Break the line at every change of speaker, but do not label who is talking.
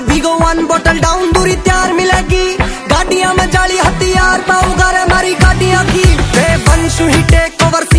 भीगो 1 बोतल डाउन दूरी तैयार मिलेगी। गाड़ियां में जाली हथियार पाऊंगा रे मारी गाड़ियां की। बंशु ही टेक ओवर